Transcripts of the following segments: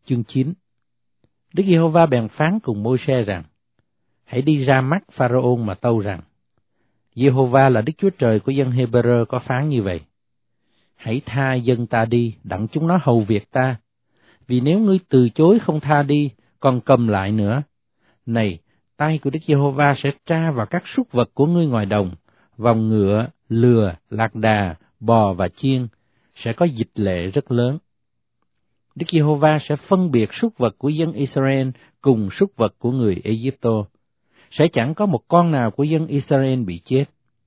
Chương 9. Đức Giê-hô-va bèn phán cùng Môi-se rằng: hãy đi ra mắt Pharaôn mà tâu rằng: Giê-hô-va là Đức Chúa Trời của dân Hê-bơ-rơ có phán như vậy: hãy tha dân ta đi, đặng chúng nó hầu việc ta. Vì nếu ngươi từ chối không tha đi, còn cầm lại nữa, này, tay của Đức Giê-hô-va sẽ tra vào các súc vật của ngươi ngoài đồng, vòng ngựa, lừa, lạc đà, bò và chiên, sẽ có dịch lệ rất lớn. Đức Giê-hô-va sẽ phân biệt súc vật của dân Israel cùng súc vật của người Ê-díp-tô. Sẽ chẳng có một con nào của dân Israel bị chết.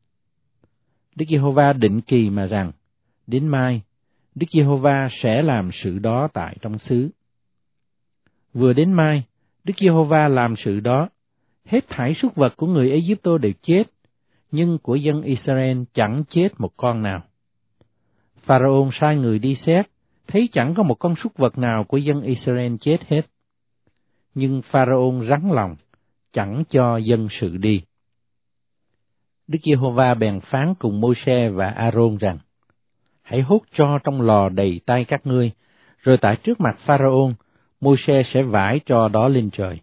Đức Giê-hô-va định kỳ mà rằng: đến mai, Đức Giê-hô-va sẽ làm sự đó tại trong xứ. Vừa đến mai, Đức Giê-hô-va làm sự đó, hết thảy súc vật của người Ê-díp-tô đều chết, nhưng của dân Israel chẳng chết một con nào. Pharaôn sai người đi xét, thấy chẳng có một con súc vật nào của dân Israel chết hết. Nhưng Pharaôn rắn lòng, chẳng cho dân sự đi. Đức Giê-hô-va bèn phán cùng Môi-se và A-rôn rằng: hãy hốt tro trong lò đầy tay các ngươi, rồi tại trước mặt Pharaôn, Môi-se sẽ vải tro đó lên trời.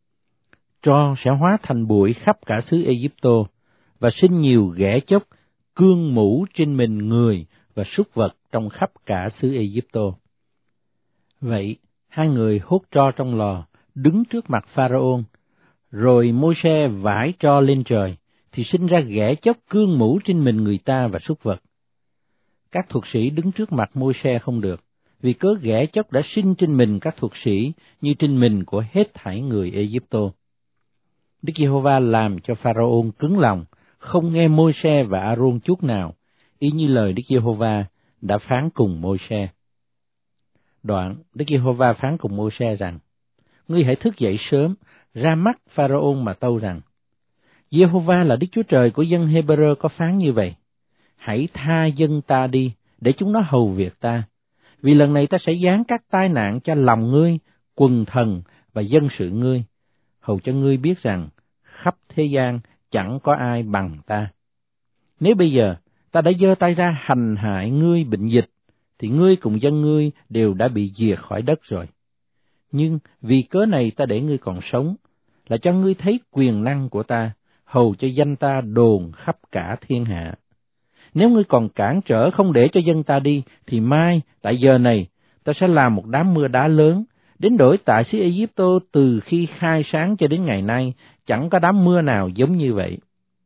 Tro sẽ hóa thành bụi khắp cả xứ Ê-díp-tô, và sinh nhiều ghẻ chốc, cương mũ trên mình người và súc vật trong khắp cả xứ Ê-díp-tô. Vậy, hai người hốt tro trong lò, đứng trước mặt Pharaôn, rồi Môi-se vải tro lên trời, thì sinh ra ghẻ chốc cương mũ trên mình người ta và súc vật. Các thuật sĩ đứng trước mặt Môi-se không được, vì cớ ghẻ chốc đã sinh trên mình các thuật sĩ như trên mình của hết thảy người Ê-díp-tô. Đức Giê-hô-va làm cho Pharaôn cứng lòng, không nghe Môi-se và A-rôn chút nào, y như lời Đức Giê-hô-va đã phán cùng Môi-se. Đoạn, Đức Giê-hô-va phán cùng Môi-se rằng: ngươi hãy thức dậy sớm, ra mắt Pharaôn mà tâu rằng: Giê-hô-va là Đức Chúa Trời của dân Hê-bơ-rơ có phán như vậy: hãy tha dân ta đi, để chúng nó hầu việc ta. Vì lần này ta sẽ giáng các tai nạn cho lòng ngươi, quần thần và dân sự ngươi, hầu cho ngươi biết rằng khắp thế gian chẳng có ai bằng ta. Nếu bây giờ ta đã giơ tay ra hành hại ngươi bệnh dịch, thì ngươi cùng dân ngươi đều đã bị diệt khỏi đất rồi. Nhưng vì cớ này ta để ngươi còn sống, là cho ngươi thấy quyền năng của ta, hầu cho danh ta đồn khắp cả thiên hạ. Nếu ngươi còn cản trở không để cho dân ta đi, thì mai, tại giờ này, ta sẽ làm một đám mưa đá lớn, đến đổi tại xứ Ê-díp-tô từ khi khai sáng cho đến ngày nay, chẳng có đám mưa nào giống như vậy.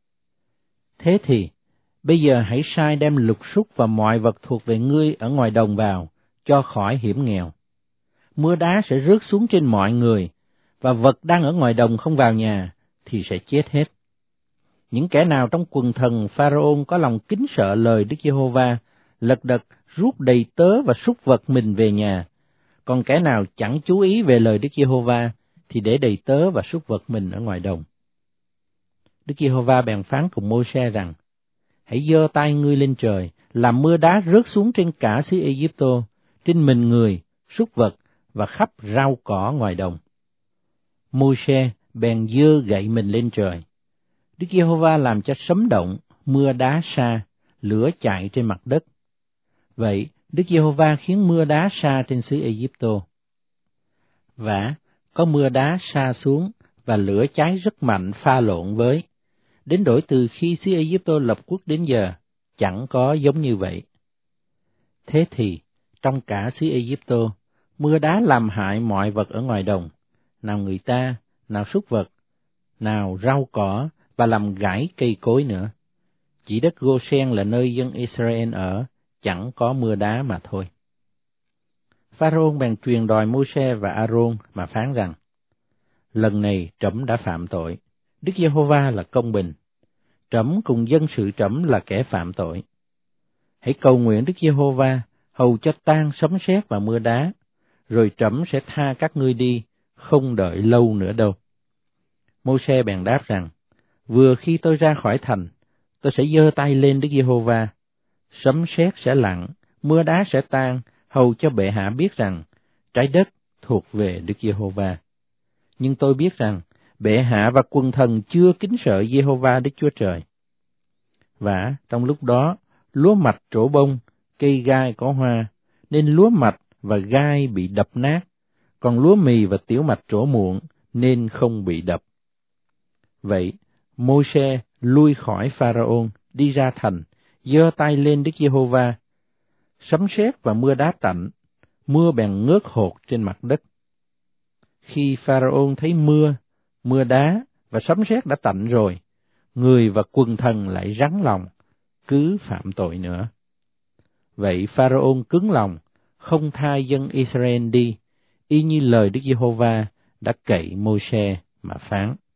Thế thì, bây giờ hãy sai đem lục súc và mọi vật thuộc về ngươi ở ngoài đồng vào, cho khỏi hiểm nghèo. Mưa đá sẽ rớt xuống trên mọi người, và vật đang ở ngoài đồng không vào nhà, thì sẽ chết hết. Những kẻ nào trong quần thần Pharaôn có lòng kính sợ lời Đức Giê-hô-va, lật đật rút đầy tớ và súc vật mình về nhà. Còn kẻ nào chẳng chú ý về lời Đức Giê-hô-va, thì để đầy tớ và súc vật mình ở ngoài đồng. Đức Giê-hô-va bèn phán cùng Môi-se rằng: hãy giơ tay ngươi lên trời, làm mưa đá rớt xuống trên cả xứ Ê-díp-tô, trên mình người, súc vật và khắp rau cỏ ngoài đồng. Môi-se bèn giơ gậy mình lên trời. Đức Giê-hô-va làm cho sấm động, mưa đá sa, lửa chạy trên mặt đất. Vậy, Đức Giê-hô-va khiến mưa đá sa trên xứ Ê-díp-tô. Và có mưa đá sa xuống và lửa cháy rất mạnh pha lộn với. Đến đổi từ khi xứ Ê-díp-tô lập quốc đến giờ, chẳng có giống như vậy. Thế thì, trong cả xứ Ê-díp-tô, mưa đá làm hại mọi vật ở ngoài đồng, nào người ta, nào súc vật, nào rau cỏ, và làm gãy cây cối nữa. Chỉ đất Gô-sen là nơi dân Israel ở, chẳng có mưa đá mà thôi. Pharaôn bèn truyền đòi Môi-se và A-rôn mà phán rằng: lần này trẫm đã phạm tội, Đức Giê-hô-va là công bình, trẫm cùng dân sự trẫm là kẻ phạm tội. Hãy cầu nguyện Đức Giê-hô-va hầu cho tan sấm sét và mưa đá, rồi trẫm sẽ tha các ngươi đi, không đợi lâu nữa đâu. Môi-se bèn đáp rằng: vừa khi tôi ra khỏi thành, tôi sẽ giơ tay lên Đức Giê-hô-va, sấm sét sẽ lặng, mưa đá sẽ tan, hầu cho bệ hạ biết rằng trái đất thuộc về Đức Giê-hô-va. Nhưng tôi biết rằng bệ hạ và quần thần chưa kính sợ Giê-hô-va Đức Chúa Trời. Và trong lúc đó, lúa mạch trổ bông, cây gai có hoa, nên lúa mạch và gai bị đập nát, còn lúa mì và tiểu mạch trổ muộn nên không bị đập. Vậy, Môi-se lui khỏi Pharaon, đi ra thành, giơ tay lên Đức Giê-hô-va. Sấm sét và mưa đá tạnh, mưa bèn ngớt hột trên mặt đất. Khi Pharaon thấy mưa đá và sấm sét đã tạnh rồi, người và quần thần lại rắn lòng, cứ phạm tội nữa. Vậy Pharaon cứng lòng, không tha dân Israel đi, y như lời Đức Giê-hô-va đã cậy Môi-se mà phán.